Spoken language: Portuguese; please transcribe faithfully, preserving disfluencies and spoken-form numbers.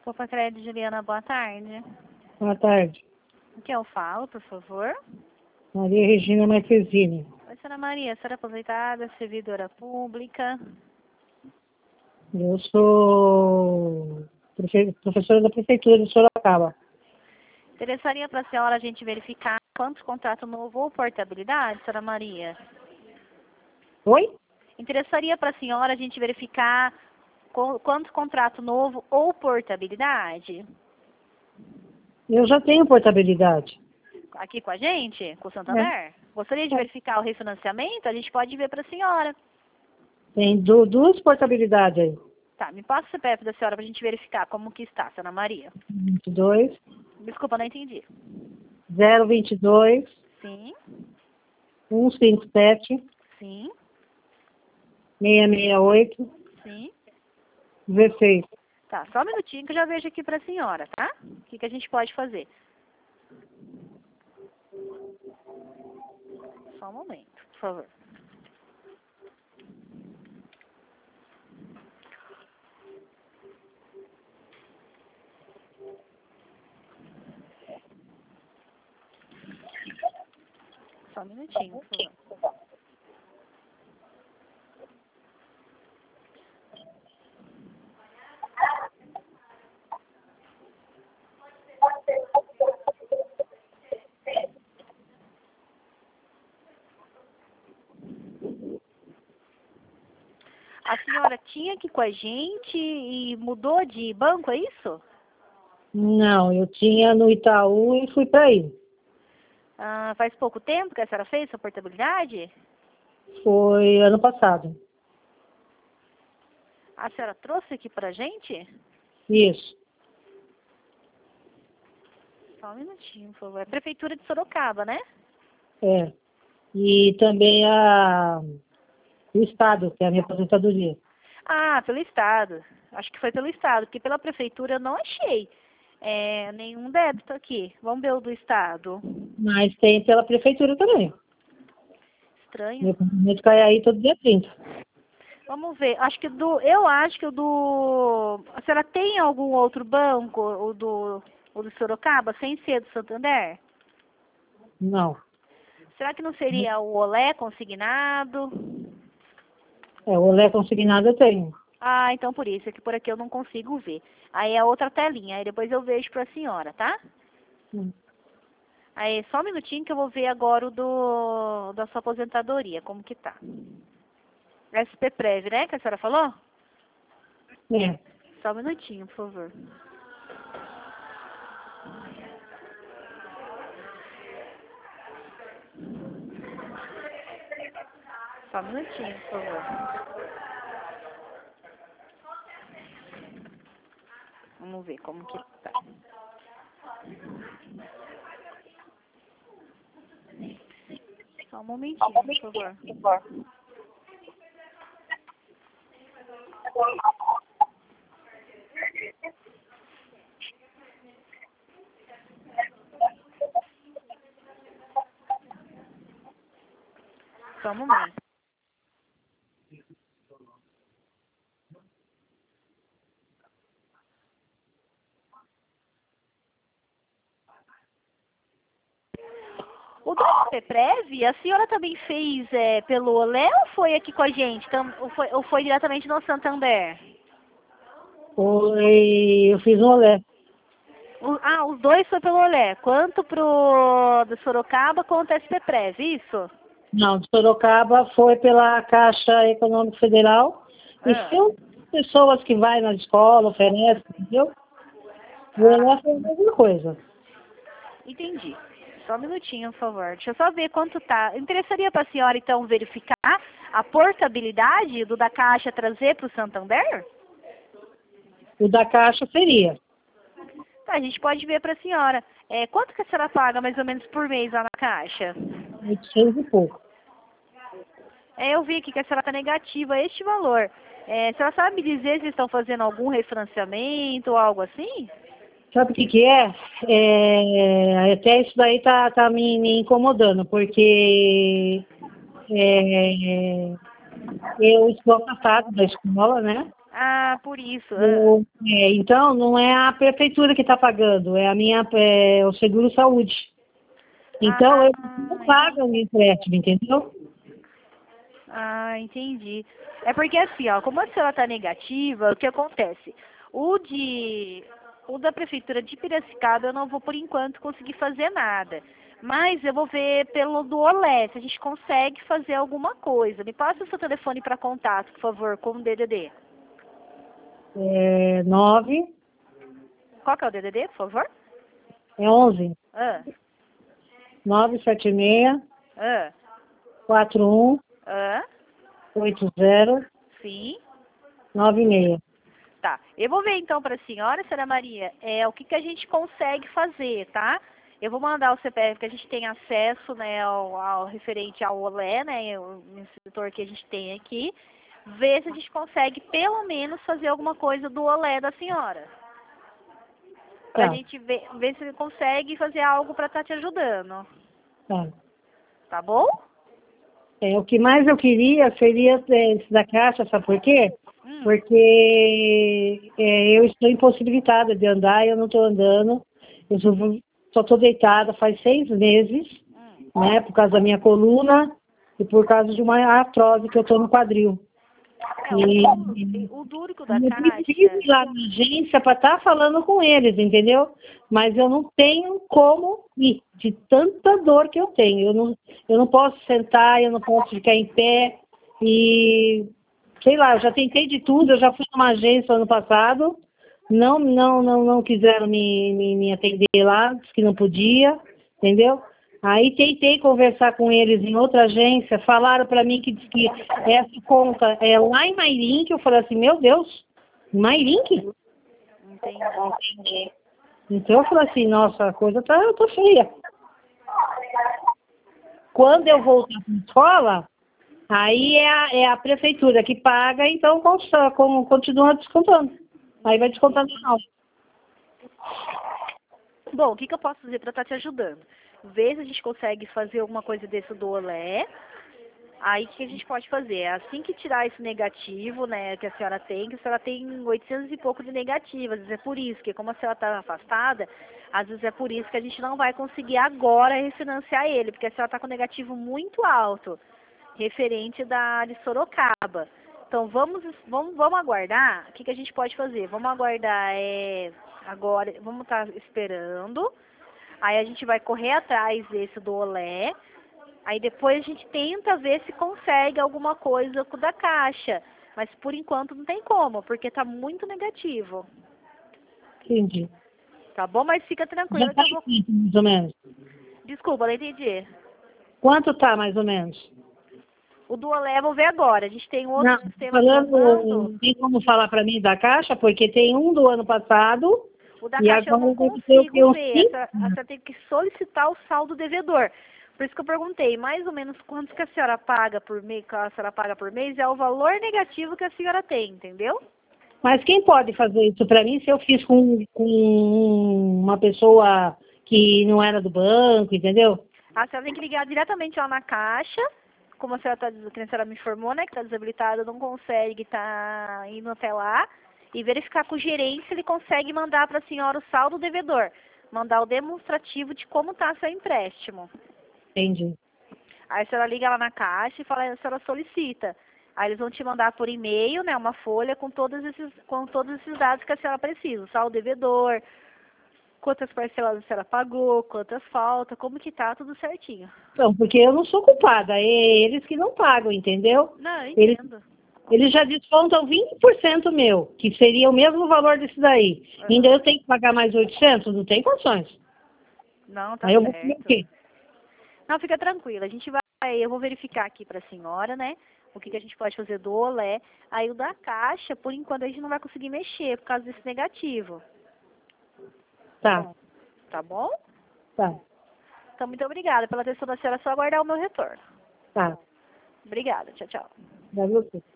Opa, Crédito, Juliana, boa tarde. Boa tarde. O que eu falo, por favor? Maria Regina Marquezine. Oi, senhora Maria, senhora aposentada, servidora pública. Eu sou profe- professora da Prefeitura de Sorocaba. Interessaria para a senhora a gente verificar quantos contratos novo ou portabilidade, senhora Maria? Oi? Interessaria para a senhora a gente verificar co- quantos contratos novo ou portabilidade? Eu já tenho portabilidade. Aqui com a gente, com o Santander? Gostaria de É. verificar o refinanciamento? A gente pode ver para a senhora. Tem du- duas portabilidades aí. Tá, me passa o C P F da senhora para a gente verificar como que está, senhora Maria. vinte e dois, Desculpa, não entendi. zero vinte e dois, Sim, cento e cinquenta e sete, sim, seiscentos e sessenta e oito, sim. dezesseis. Tá, só um minutinho que eu já vejo aqui para a senhora, tá? O que, que a gente pode fazer? Só um momento, por favor. Só um minutinho, por favor. A senhora tinha aqui com a gente e mudou de banco, é isso? Não, eu tinha no Itaú e fui para aí. Ah, faz pouco tempo que a senhora fez sua portabilidade? Foi ano passado. A senhora trouxe aqui pra gente? Isso. Só um minutinho, por favor. É Prefeitura de Sorocaba, né? É. E também a, o Estado, que é a minha aposentadoria. Ah, pelo Estado. Acho que foi pelo Estado, porque pela Prefeitura eu não achei é, nenhum débito aqui. Vamos ver o do Estado. Mas tem pela Prefeitura também. Estranho. Meu pagamento cai aí todo dia trinta. Vamos ver. Acho que do. Eu acho que o do. A senhora tem algum outro banco, o do, o do Sorocaba, sem ser do Santander? Não. Será que não seria o Olé consignado? É, o Olé consignado eu tenho. Ah, então por isso, é que por aqui eu não consigo ver. Aí é outra telinha, aí depois eu vejo pra senhora, tá? Hum. Aí só um minutinho que eu vou ver agora o do da sua aposentadoria, como que tá. S P Prev, né, que a senhora falou? É. Só um minutinho, por favor. Só um minutinho, por favor. Vamos ver como que tá. Só um momentinho, por favor. Só um momento. O do S P Prev, a senhora também fez é, pelo Olé ou foi aqui com a gente? Tam, ou, foi, ou foi diretamente no Santander? Foi, eu fiz um Olé. O- ah, os dois foi pelo Olé. Quanto pro do Sorocaba quanto S P Prev, isso? Não, de Sorocaba foi pela Caixa Econômica Federal. E Ah, são pessoas que vai na escola, oferecem, entendeu? O Olé foi a mesma coisa. entendi. Só um minutinho, por favor. Deixa eu só ver quanto tá. Interessaria para a senhora, então, verificar a portabilidade do da Caixa trazer para o Santander? O da Caixa seria. Tá, a gente pode ver para a senhora. É, quanto que a senhora paga, mais ou menos, por mês lá na Caixa? oitocentos e pouco. É, eu vi aqui que a senhora está negativa este valor. É, a senhora sabe me dizer se estão fazendo algum refinanciamento ou algo assim? Sabe o que que é? É, até isso daí tá, tá me, me incomodando, porque é, eu estou afastado da escola, né? Ah, por isso. Ah. Eu- é, então, não é a prefeitura que está pagando, é a minha, é, o seguro saúde. Então, Ah, eles não pagam o empréstimo, entendeu? ah, entendi. É porque assim, ó, como a senhora está negativa, o que acontece? O de o da prefeitura de Piracicaba eu não vou por enquanto conseguir fazer nada. Mas eu vou ver pelo do Olé, se a gente consegue fazer alguma coisa. Me passa o seu telefone para contato, por favor, com o D D D. É nove, Qual que é o D D D, por favor? é onze, Ah, nove sete seis, ah, quatro um, ah, oito zero, sim. nove seis. Tá. Eu vou ver então para a senhora, senhora Maria, é, o que, que a gente consegue fazer, tá? Eu vou mandar o C P F que a gente tem acesso, né, ao, ao referente ao Olé, né, o setor que a gente tem aqui, ver se a gente consegue pelo menos fazer alguma coisa do Olé da senhora. Pra Tá, gente ver, ver se consegue fazer algo para estar te ajudando. tá. Tá bom? É, o que mais eu queria seria é, esse da caixa, sabe por quê? Hum. Porque é, eu estou impossibilitada de andar, eu não estou andando, eu só só estou deitada faz seis meses, Hum. né, por causa da minha coluna e por causa de uma artrose que eu estou no quadril. É, E, o, o dúrico da eu caixa. preciso ir lá na agência para estar falando com eles, entendeu? Mas eu não tenho como ir, de tanta dor que eu tenho. Eu não, eu não posso sentar, eu não posso ficar em pé. E, sei lá, eu já tentei de tudo, eu já fui numa agência ano passado, não, não, não, não quiseram me, me, me atender lá, disse que não podia, entendeu? Aí tentei conversar com eles em outra agência, falaram para mim que, diz que essa conta é lá em Mairink, eu falei assim, meu Deus, Mairink? Entendi. Então eu falei assim, nossa, a coisa tá, eu tô feia. Quando eu voltar para a escola, aí é a, é a prefeitura que paga, então cons- com- continua descontando. Aí vai descontando não. Bom, o que, que eu posso fazer para estar te ajudando? Ver se a gente consegue fazer alguma coisa desse do Olé. Aí o que a gente pode fazer? Assim que tirar esse negativo, né, que a senhora tem, que a senhora tem oitocentos e pouco de negativo, às vezes é por isso, que como a senhora está afastada, às vezes é por isso que a gente não vai conseguir agora refinanciar ele, porque a senhora está com negativo muito alto, referente da de Sorocaba. Então vamos, vamos, vamos aguardar, o que, que a gente pode fazer? Vamos aguardar é, agora, vamos estar esperando, aí a gente vai correr atrás desse do Olé. Aí depois a gente tenta ver se consegue alguma coisa com o da caixa. Mas por enquanto não tem como, porque tá muito negativo. Entendi. Tá bom? Mas fica Já tranquila que tá eu em vou. quanto, mais ou menos? Desculpa, não entendi. Quanto tá, mais ou menos? O do Olé eu vou ver agora. A gente tem outro Não, sistema que eu falando, mando. tem como falar para mim da caixa, porque tem um do ano passado O da e caixa eu agora não deve ter o que? consigo Uns ver. cinco? Essa, a senhora tem que solicitar o saldo devedor. Por isso que eu perguntei, mais ou menos quanto que a senhora paga por mês, que a senhora paga por mês, é o valor negativo que a senhora tem, entendeu? Mas quem pode fazer isso para mim se eu fiz com, com uma pessoa que não era do banco, entendeu? A senhora tem que ligar diretamente lá na caixa, como a senhora, tá, que a senhora me informou, né, que está desabilitada, não consegue estar indo até lá, e verificar com o gerente se ele consegue mandar para a senhora o saldo devedor, mandar o demonstrativo de como está seu empréstimo. Entendi. Aí a senhora liga lá na caixa e fala, a senhora solicita. Aí eles vão te mandar por e-mail, né, uma folha com todos esses, com todos esses dados que a senhora precisa, o saldo devedor, quantas parcelas a senhora pagou, quantas falta, como que tá, tudo certinho. Não, porque eu não sou culpada, é eles que não pagam, entendeu? Não, eu Eles, entendo. eles já descontam vinte por cento meu, que seria o mesmo valor desse daí. Uhum. Ainda eu tenho que pagar mais oitocentos? Não tem condições. Não, tá Aí eu vou comer o certo. quê? Não, fica tranquila. A gente vai, eu vou verificar aqui pra senhora, né? O que, que a gente pode fazer do Olé. Aí o da caixa, por enquanto, a gente não vai conseguir mexer por causa desse negativo. Tá, Tá bom? tá, Então, muito obrigada pela atenção da senhora. É só aguardar o meu retorno. tá. Obrigada. Tchau, tchau. Dá você.